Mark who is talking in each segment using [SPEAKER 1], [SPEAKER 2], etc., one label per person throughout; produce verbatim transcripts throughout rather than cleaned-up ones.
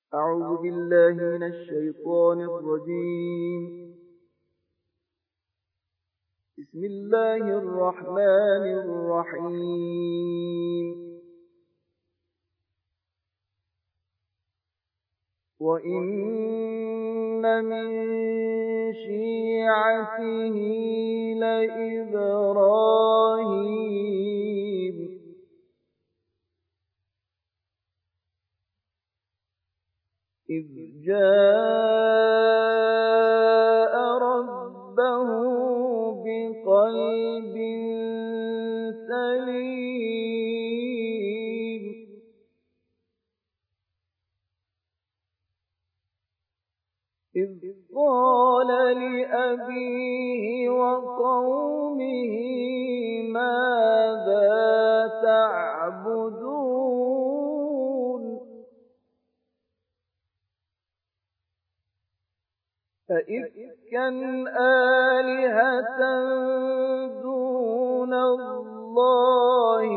[SPEAKER 1] أعوذ بالله من الشيطان الرجيم. بسم الله الرحمن الرحيم. وإن من شيعته لإبراهيم إذ جاء ربه بقلب سليم إذ قال لأبيه وقومه ماذا تعبدون أئفكا آلهة دون الله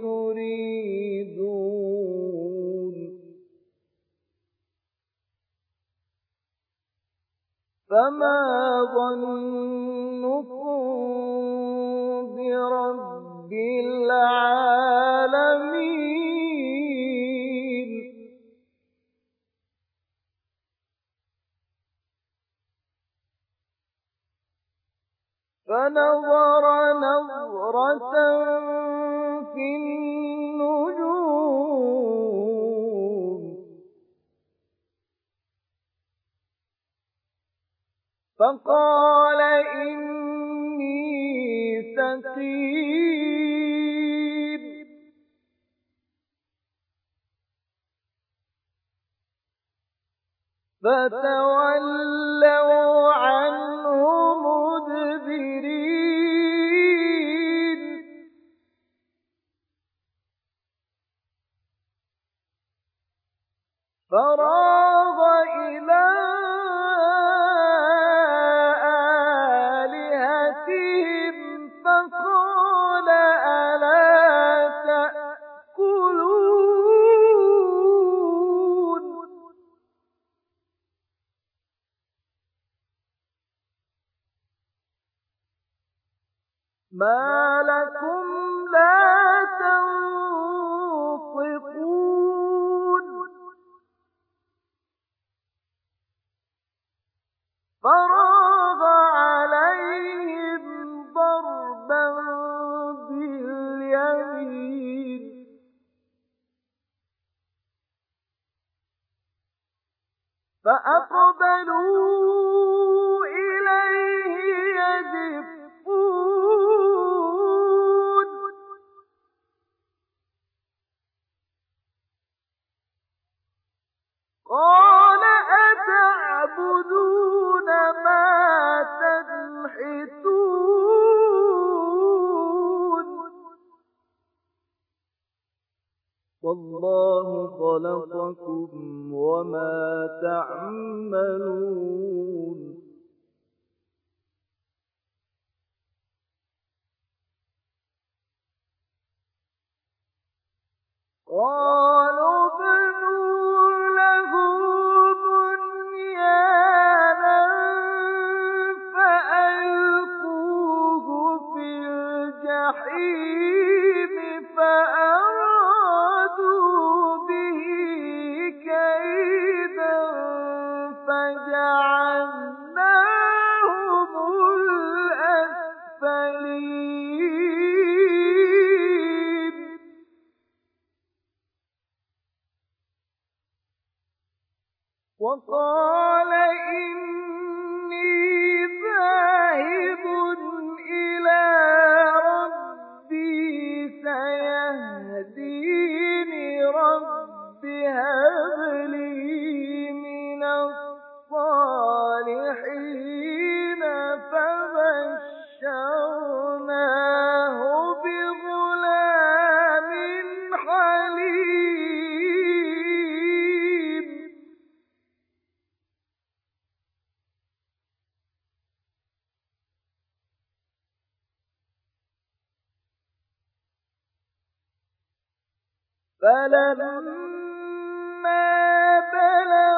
[SPEAKER 1] تريدون فما ظنكم برب العالمين فنظر نظرة في النجوم فقال إني سقيم فتولوا عنه مدبرين فراغ إلى آلهتهم فقال ألا تأكلون ما لكم لا تنطقون فراغ عليهم ضربا باليمين فأقبلوا إليه يزفون قال أتعبدون ما تنحتون والله خلقكم وما تعملون قالوا ابنوا له بنيانا فألقوه في الجحيم فأرادوا به كيدا فجعلناهم الأسفلين وقال إني ذاهب إلى ربي سيهديني رب هب لي من الصالحين فبشرناه بغلام حليم فلما بلغ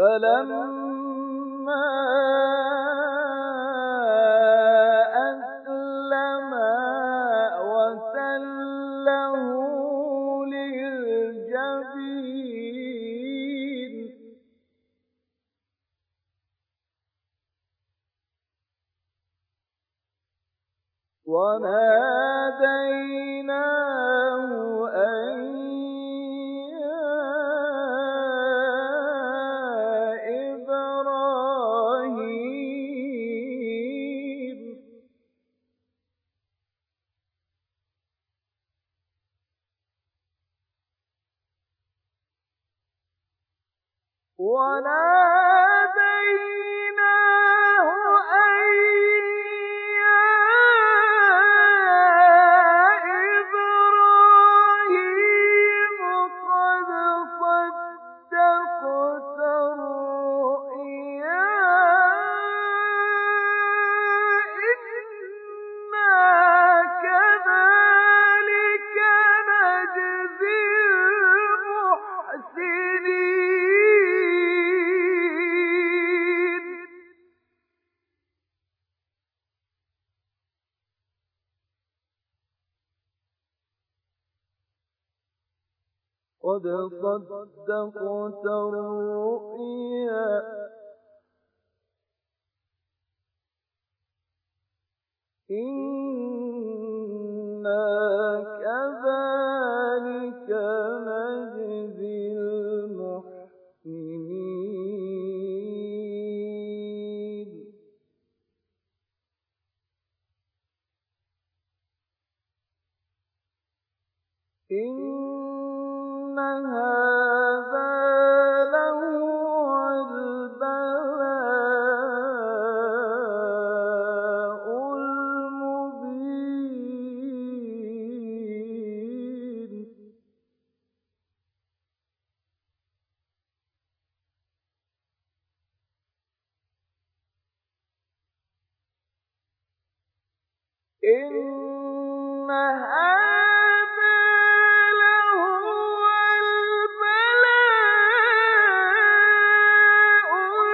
[SPEAKER 1] فَلَمَّا أَسْلَمَا وَتَلَّهُ لِلْجَبِينِ وَنَادَيْنَاهُ أَن يَا إِبْرَاهِيمُ وَنَادَيْنَاهُ أَن يَا إِبْرَاهِيمُ قَدْ صَدَّقْتَ الرُّؤْيَا إِنَّا كَذَٰلِكَ نَجْزِي الْمُحْسِنِينَ قَدْ صَدَّقْتَ الرُّؤْيَا إِنَّا كَذَٰلِكَ نَجْزِي الْمُحْسِنِينَ إِنَّ هَٰذَا لَهُوَ الْبَلَاءُ الْمُبِينُ إِنَّ هَٰذَا لَهُوَ الْبَلَاءُ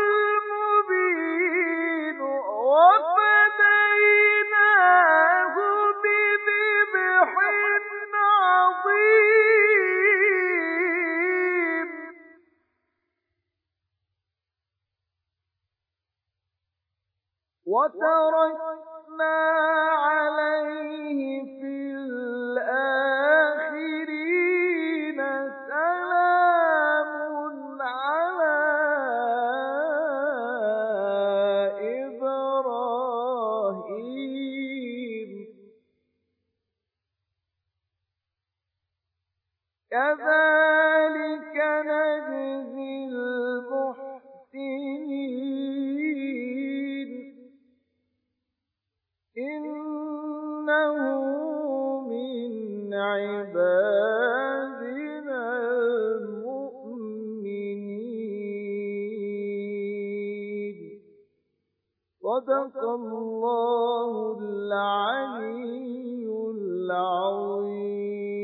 [SPEAKER 1] الْمُبِينُ وَفَدَيْنَاهُ بِذِبْحٍ عَظِيمٍ وَتَرَكْنَا عَلَيْهِ فِي الْآخِرِينَ سَلَامٌ عَلَىٰ إِبْرَاهِيمَ كَذَٰلِكَ نَجْزِي الْمُحْسِنِينَ إِنَّهُ مِنْ عِبَادِنَا الْمُؤْمِنِينَ صَدَقَ اللَّهُ الْعَلِيُّ الْعَظِيمُ.